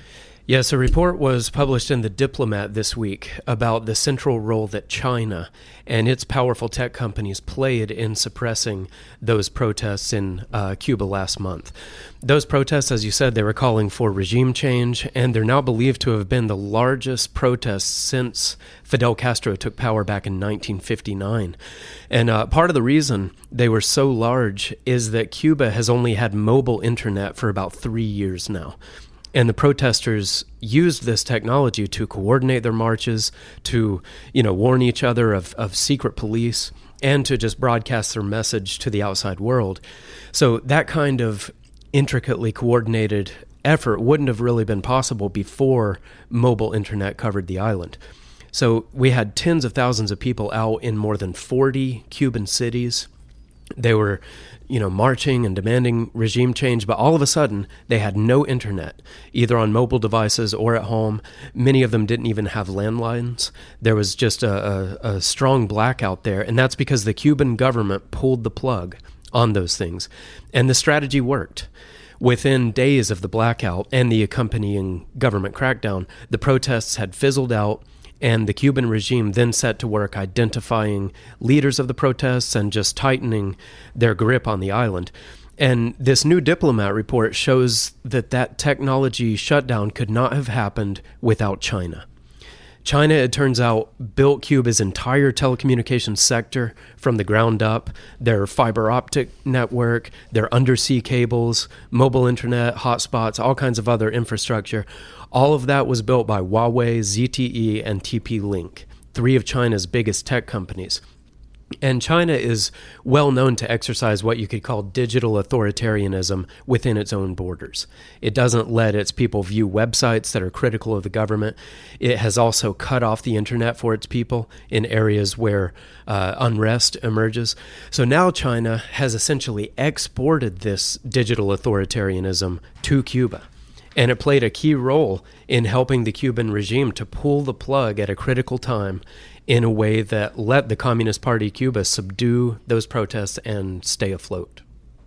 [SPEAKER 3] Yes, a report was published in The Diplomat this week about the central role that China and its powerful tech companies played in suppressing those protests in uh, Cuba last month. Those protests, as you said, they were calling for regime change, and they're now believed to have been the largest protests since Fidel Castro took power back in nineteen fifty-nine. And uh, part of the reason they were so large is that Cuba has only had mobile internet for about three years now. And the protesters used this technology to coordinate their marches, to, you know, warn each other of, of secret police, and to just broadcast their message to the outside world. So that kind of intricately coordinated effort wouldn't have really been possible before mobile internet covered the island. So we had tens of thousands of people out in more than forty Cuban cities. They were, you know, marching and demanding regime change, but all of a sudden they had no internet, either on mobile devices or at home. Many of them didn't even have landlines. There was just a, a, a strong blackout there, and that's because the Cuban government pulled the plug on those things. And the strategy worked. Within days of the blackout and the accompanying government crackdown, the protests had fizzled out, and the Cuban regime then set to work identifying leaders of the protests and just tightening their grip on the island. And this new Diplomat report shows that that technology shutdown could not have happened without China. China, it turns out, built Cuba's entire telecommunications sector from the ground up, their fiber optic network, their undersea cables, mobile internet, hotspots, all kinds of other infrastructure. All of that was built by Huawei, Z T E, and T P-Link, three of China's biggest tech companies. And China is well known to exercise what you could call digital authoritarianism within its own borders. It doesn't let its people view websites that are critical of the government. It has also cut off the internet for its people in areas where uh, unrest emerges. So now China has essentially exported this digital authoritarianism to Cuba. And it played a key role in helping the Cuban regime to pull the plug at a critical time in a way that let the Communist Party Cuba subdue those protests and stay afloat.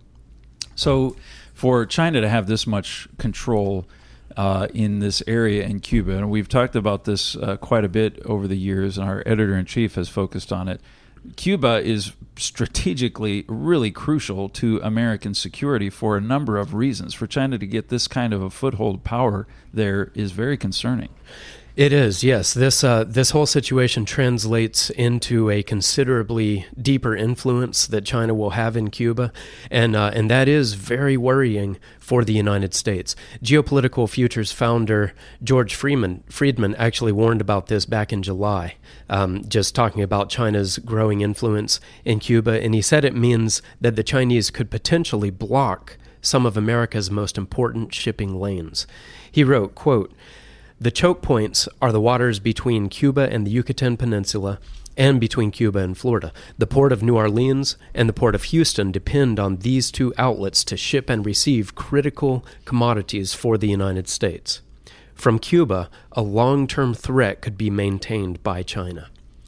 [SPEAKER 2] So for China to have this much control uh, in this area in Cuba, and we've talked about this uh, quite a bit over the years, and our editor-in-chief has focused on it, Cuba is strategically really crucial to American security for a number of reasons. For China to get this kind of a foothold power there is very concerning.
[SPEAKER 3] It is, yes. This uh, this whole situation translates into a considerably deeper influence that China will have in Cuba, and uh, and that is very worrying for the United States. Geopolitical Futures founder George Friedman, Friedman actually warned about this back in July, um, just talking about China's growing influence in Cuba, and he said it means that the Chinese could potentially block some of America's most important shipping lanes. He wrote, quote, "The choke points are the waters between Cuba and the Yucatan Peninsula and between Cuba and Florida. The port of New Orleans and the port of Houston depend on these two outlets to ship and receive critical commodities for the United States. From Cuba, a long-term threat could be maintained by China."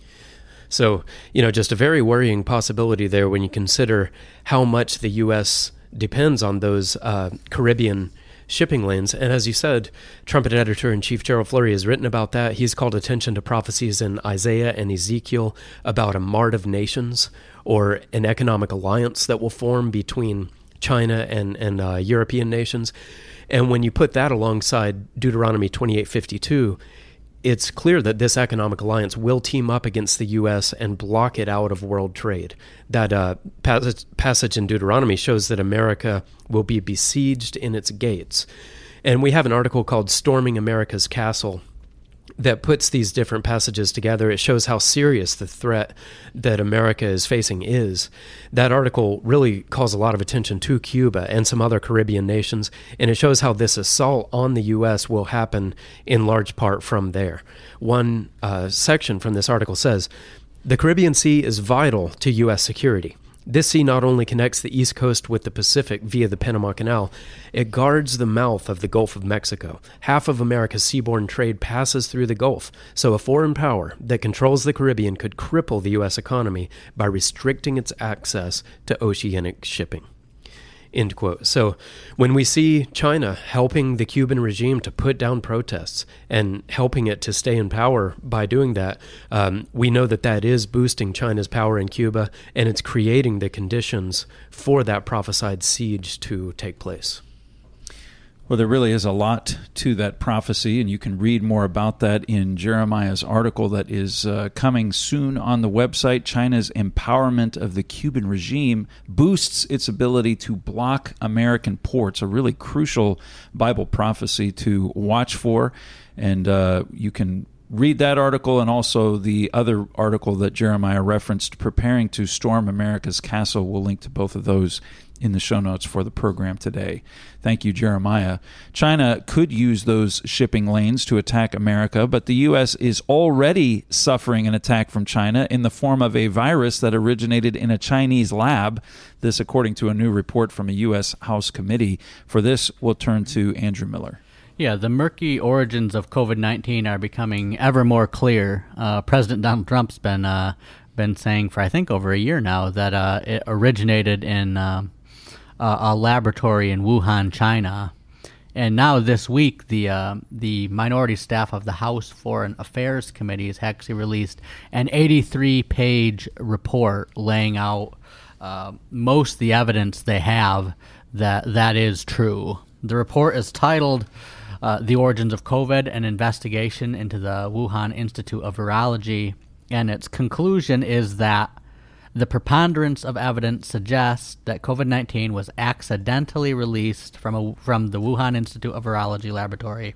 [SPEAKER 3] So, you know, just a very worrying possibility there when you consider how much the U S depends on those uh, Caribbean shipping lanes. And as you said, Trumpet editor-in-chief Gerald Flurry has written about that. He's called attention to prophecies in Isaiah and Ezekiel about a mart of nations, or an economic alliance that will form between China and, and uh, European nations. And when you put that alongside Deuteronomy twenty-eight fifty-two, it's clear that this economic alliance will team up against the U S and block it out of world trade. That uh, passage, passage in Deuteronomy shows that America will be besieged in its gates. And we have an article called Storming America's Castle that puts these different passages together. It shows how serious the threat that America is facing is. That article really calls a lot of attention to Cuba and some other Caribbean nations, and it shows how this assault on the U S will happen in large part from there. One uh, section from this article says, "The Caribbean Sea is vital to U S security. This sea not only connects the East Coast with the Pacific via the Panama Canal, it guards the mouth of the Gulf of Mexico. Half of America's seaborne trade passes through the Gulf, so a foreign power that controls the Caribbean could cripple the U S economy by restricting its access to oceanic shipping." end quote. So when we see China helping the Cuban regime to put down protests and helping it to stay in power by doing that, um, we know that that is boosting China's power in Cuba, and it's creating the conditions for that prophesied siege to take place.
[SPEAKER 2] Well, there really is a lot to that prophecy, and you can read more about that in Jeremiah's article that is uh, coming soon on the website. China's empowerment of the Cuban regime boosts its ability to block American ports, a really crucial Bible prophecy to watch for. And uh, you can read that article and also the other article that Jeremiah referenced, Preparing to Storm America's Castle. We'll link to both of those in the show notes for the program today. Thank you, Jeremiah. China could use those shipping lanes to attack America, but the U S is already suffering an attack from China in the form of a virus that originated in a Chinese lab. This, according to a new report from a U S House committee. For this, we'll turn to Andrew Miller.
[SPEAKER 6] Yeah, the murky origins of COVID nineteen are becoming ever more clear. Uh, President Donald Trump's been uh, been saying for, I think, over a year now that uh, it originated in uh, a laboratory in Wuhan, China. And now this week, the uh, the minority staff of the House Foreign Affairs Committee has actually released an eighty-three page report laying out uh, most of the evidence they have that that is true. The report is titled uh, The Origins of COVID, an Investigation into the Wuhan Institute of Virology, and its conclusion is that the preponderance of evidence suggests that COVID nineteen was accidentally released from a, from the Wuhan Institute of Virology laboratory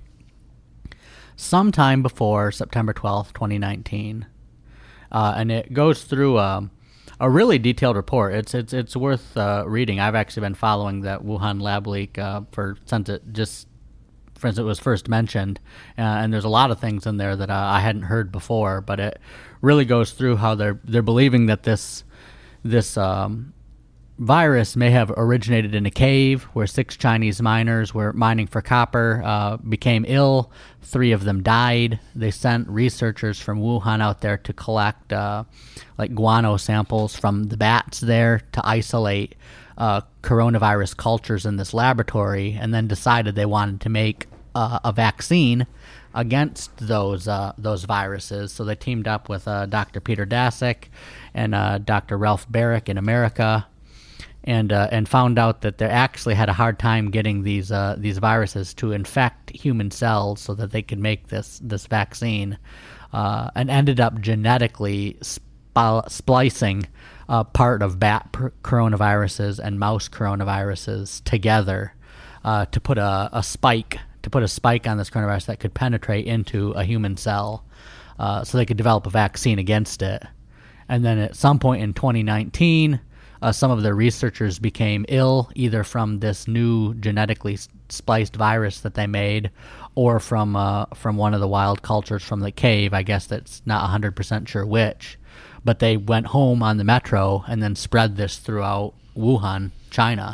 [SPEAKER 6] sometime before September twelfth, twenty nineteen. Uh, and it goes through a, a really detailed report. It's it's it's worth uh, reading. I've actually been following that Wuhan lab leak uh, for since it just since it was first mentioned, uh, and there's a lot of things in there that uh, I hadn't heard before. But it really goes through how they're they're believing that this. This um, virus may have originated in a cave where six Chinese miners were mining for copper, uh, became ill. Three of them died. They sent researchers from Wuhan out there to collect uh, like guano samples from the bats there to isolate uh, coronavirus cultures in this laboratory, and then decided they wanted to make uh, a vaccine against those uh, those viruses. So they teamed up with uh, Doctor Peter Daszak and uh, Doctor Ralph Baric in America, and uh, and found out that they actually had a hard time getting these uh, these viruses to infect human cells so that they could make this this vaccine, uh, and ended up genetically sp- splicing uh, part of bat pr- coronaviruses and mouse coronaviruses together uh, to put a, a spike to put a spike on this coronavirus that could penetrate into a human cell, uh, so they could develop a vaccine against it. And then at some point in twenty nineteen, uh, some of the researchers became ill, either from this new genetically spliced virus that they made, or from uh, from one of the wild cultures from the cave. I guess that's not one hundred percent sure which. But they went home on the metro and then spread this throughout Wuhan, China.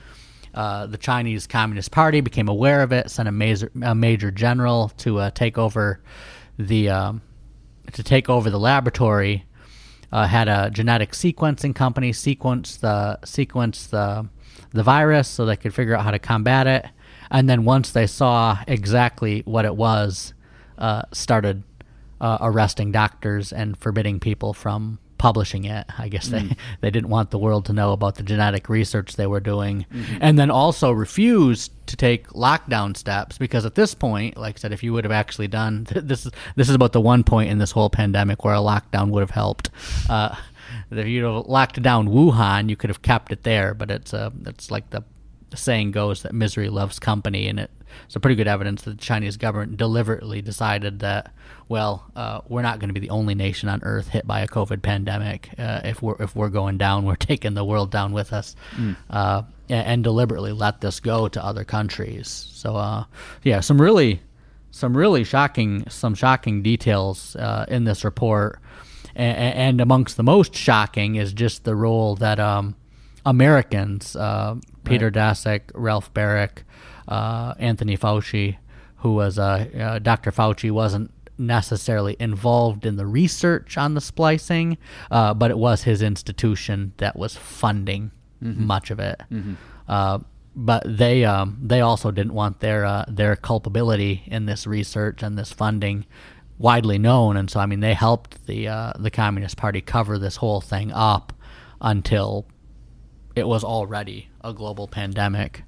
[SPEAKER 6] Uh, the Chinese Communist Party became aware of it, sent a major, a major general to uh, take over the um, to take over the laboratory. Uh, had a genetic sequencing company sequence the sequence the the virus so they could figure out how to combat it. And then once they saw exactly what it was, uh, started uh, arresting doctors and forbidding people from publishing it. I guess they, mm. they didn't want the world to know about the genetic research they were doing. Mm-hmm. And then also refused to take lockdown steps, because at this point, like I said, if you would have actually done, this is this is about the one point in this whole pandemic where a lockdown would have helped. Uh, if you'd have locked down Wuhan, you could have kept it there, but it's uh, it's like the, the saying goes that misery loves company, and it, it's a pretty good evidence that the Chinese government deliberately decided that, well, uh, we're not going to be the only nation on Earth hit by a COVID pandemic. Uh, if we're if we're going down, we're taking the world down with us, mm. uh, and, and deliberately let this go to other countries. So, uh, yeah, some really, some really shocking, some shocking details uh, in this report, and, and amongst the most shocking is just the role that um, Americans, uh, Peter right. Daszak, Ralph Baric, uh, Anthony Fauci, who was uh, uh, Doctor Fauci wasn't necessarily involved in the research on the splicing, uh, but it was his institution that was funding mm-hmm. much of it. Mm-hmm. Uh, but they um, they also didn't want their uh, their culpability in this research and this funding widely known, and so I mean they helped the uh, the Communist Party cover this whole thing up until it was already a global pandemic.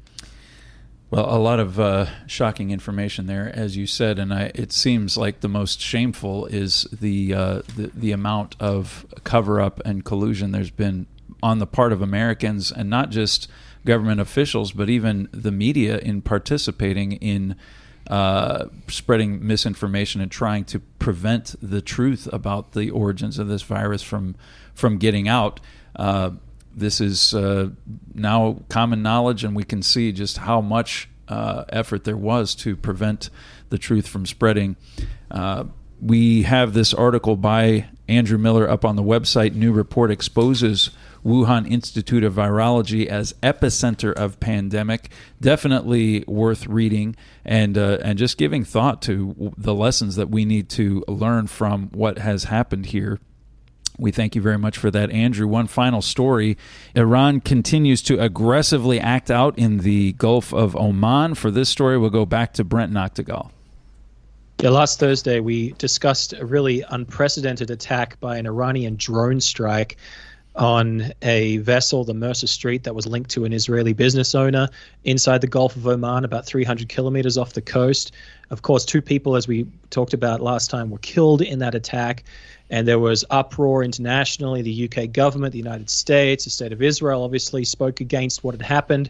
[SPEAKER 2] Well, a lot of uh, shocking information there, as you said, and I, it seems like the most shameful is the, uh, the the amount of cover-up and collusion there's been on the part of Americans, and not just government officials, but even the media in participating in uh, spreading misinformation and trying to prevent the truth about the origins of this virus from from getting out. Uh, This is uh, now common knowledge, and we can see just how much uh, effort there was to prevent the truth from spreading. Uh, we have this article by Andrew Miller up on the website. New report exposes Wuhan Institute of Virology as epicenter of pandemic. Definitely worth reading and uh, and just giving thought to the lessons that we need to learn from what has happened here. We thank you very much for that, Andrew. One final story. Iran continues to aggressively act out in the Gulf of Oman. For this story, we'll go back to Brent Noctegal.
[SPEAKER 4] Yeah, last Thursday, we discussed a really unprecedented attack by an Iranian drone strike on a vessel, the Mercer Street, that was linked to an Israeli business owner inside the Gulf of Oman, about three hundred kilometers off the coast. Of course, two people, as we talked about last time, were killed in that attack. And there was uproar internationally. The U K government, the United States, the state of Israel obviously spoke against what had happened.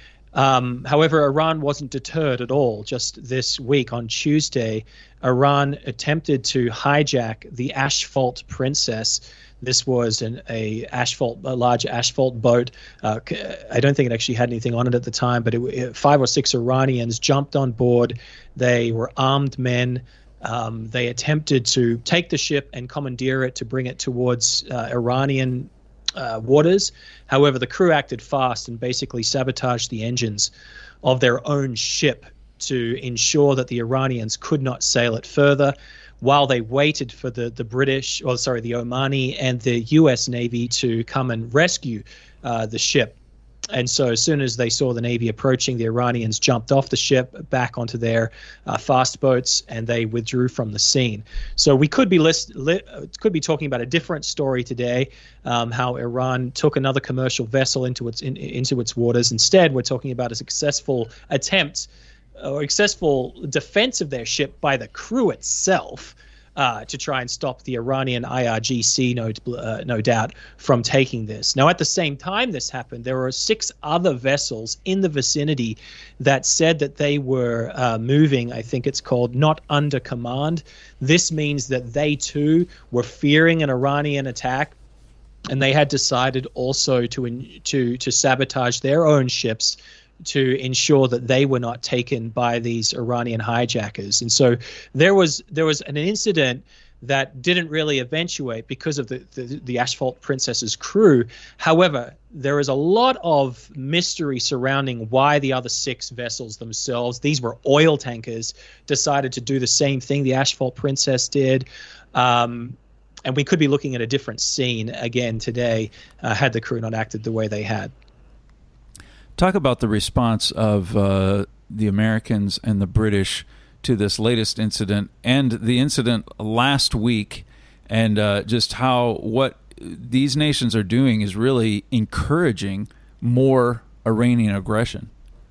[SPEAKER 4] Um, however, Iran wasn't deterred at all. Just this week on Tuesday, Iran attempted to hijack the Asphalt Princess. This was an a asphalt, a large asphalt boat. Uh, I don't think it actually had anything on it at the time, but it, it, five or six Iranians jumped on board. They were armed men. Um, they attempted to take the ship and commandeer it to bring it towards uh, Iranian uh, waters. However, the crew acted fast and basically sabotaged the engines of their own ship to ensure that the Iranians could not sail it further, while they waited for the, the British, or sorry, the Omani and the U S Navy to come and rescue uh, the ship. And so as soon as they saw the Navy approaching, the Iranians jumped off the ship back onto their uh, fast boats, and they withdrew from the scene. So we could be list, li- could be talking about a different story today, um, how Iran took another commercial vessel into its in, into its waters. Instead, we're talking about a successful attempt or successful defense of their ship by the crew itself. Uh, to try and stop the Iranian I R G C, no, uh, no doubt, from taking this. Now, at the same time this happened, there were six other vessels in the vicinity that said that they were uh, moving, I think it's called, not under command. This means that they, too, were fearing an Iranian attack, and they had decided also to in, to to sabotage their own ships to ensure that they were not taken by these Iranian hijackers. And so there was there was an incident that didn't really eventuate because of the, the, the Asphalt Princess's crew. However, there is a lot of mystery surrounding why the other six vessels themselves, these were oil tankers, decided to do the same thing the Asphalt Princess did. Um, and we could be looking at a different scene again today uh, had the crew not acted the way they had.
[SPEAKER 2] Talk about the response of uh, the Americans and the British to this latest incident and the incident last week, and uh, just how what these nations are doing is really encouraging more Iranian aggression.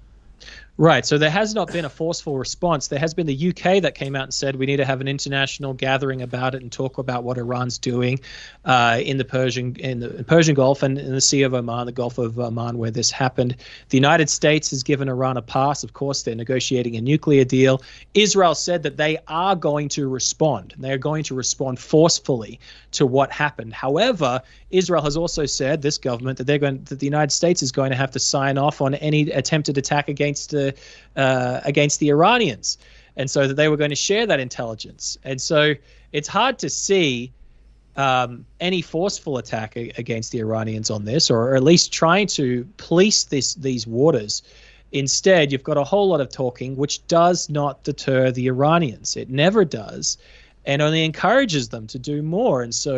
[SPEAKER 4] Right. So there has not been a forceful response. There has been the U K that came out and said we need to have an international gathering about it and talk about what Iran's doing uh, in the Persian in the Persian Gulf and in the Sea of Oman, the Gulf of Oman, where this happened. The United States has given Iran a pass. Of course, they're negotiating a nuclear deal. Israel said that they are going to respond. They are going to respond forcefully to what happened. However, Israel has also said, this government, that they're going that the United States is going to have to sign off on any attempted attack against uh, uh, against the Iranians, and so that they were going to share that intelligence. And so it's hard to see um, any forceful attack a- against the Iranians on this, or, or at least trying to police this these waters. Instead, you've got a whole lot of talking, which does not deter the Iranians. It never does, and only encourages them to do more. And so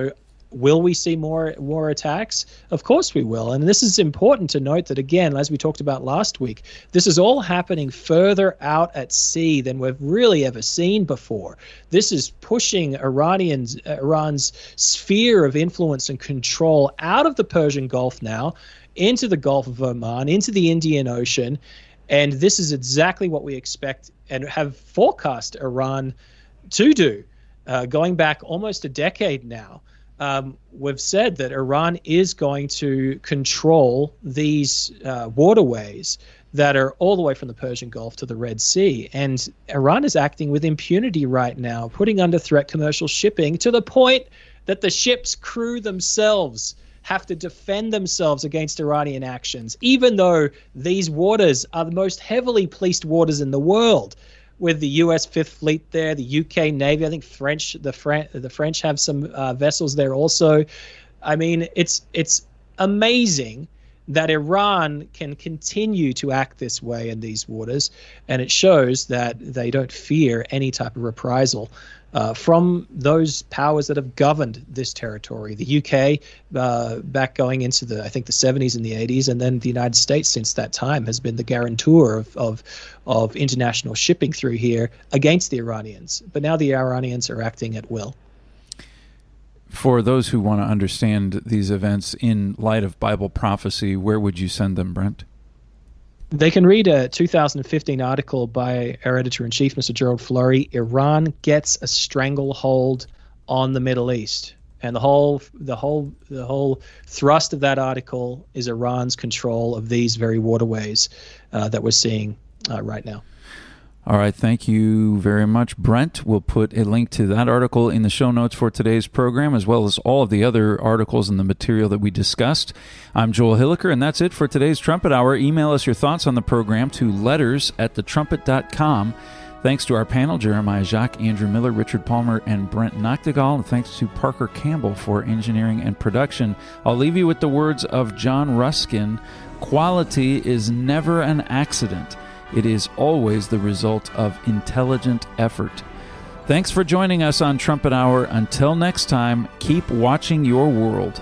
[SPEAKER 4] Will we see more more attacks? Of course we will. And this is important to note that, again, as we talked about last week, this is all happening further out at sea than we've really ever seen before. This is pushing Iranians, Iran's sphere of influence and control out of the Persian Gulf now, into the Gulf of Oman, into the Indian Ocean. And this is exactly what we expect and have forecast Iran to do, uh, going back almost a decade now. Um, we've said that Iran is going to control these uh, waterways that are all the way from the Persian Gulf to the Red Sea. And Iran is acting with impunity right now, putting under threat commercial shipping to the point that the ship's crew themselves have to defend themselves against Iranian actions, even though these waters are the most heavily policed waters in the world, with the U S Fifth Fleet there, the U K Navy. I think French, the Fran- the French have some uh, vessels there also. I mean, it's it's amazing that Iran can continue to act this way in these waters, and it shows that they don't fear any type of reprisal uh, from those powers that have governed this territory. The U K, uh, back going into the, I think, the seventies and the eighties, and then the United States since that time has been the guarantor of, of, of international shipping through here against the Iranians. But now the Iranians are acting at will.
[SPEAKER 2] For those who want to understand these events in light of Bible prophecy, where would you send them, Brent?
[SPEAKER 4] They can read a two thousand fifteen article by our editor-in-chief, Mister Gerald Flurry. Iran gets a stranglehold on the Middle East, and the whole, the whole, the whole thrust of that article is Iran's control of these very waterways uh, that we're seeing uh, right now.
[SPEAKER 2] All right, thank you very much, Brent. We'll put a link to that article in the show notes for today's program, as well as all of the other articles and the material that we discussed. I'm Joel Hilliker, and that's it for today's Trumpet Hour. Email us your thoughts on the program to letters at the trumpet dot com. Thanks to our panel, Jeremiah Jacques, Andrew Miller, Richard Palmer, and Brent Noctegal. And thanks to Parker Campbell for engineering and production. I'll leave you with the words of John Ruskin: quality is never an accident. It is always the result of intelligent effort. Thanks for joining us on Trumpet Hour. Until next time, keep watching your world.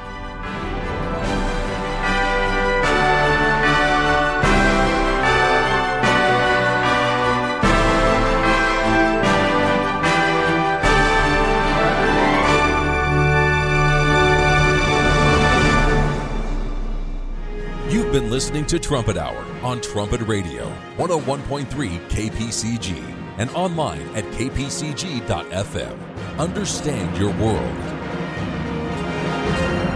[SPEAKER 1] You've been listening to Trumpet Hour on Trumpet Radio, one oh one point three K P C G, and online at k p c g dot f m. Understand your world.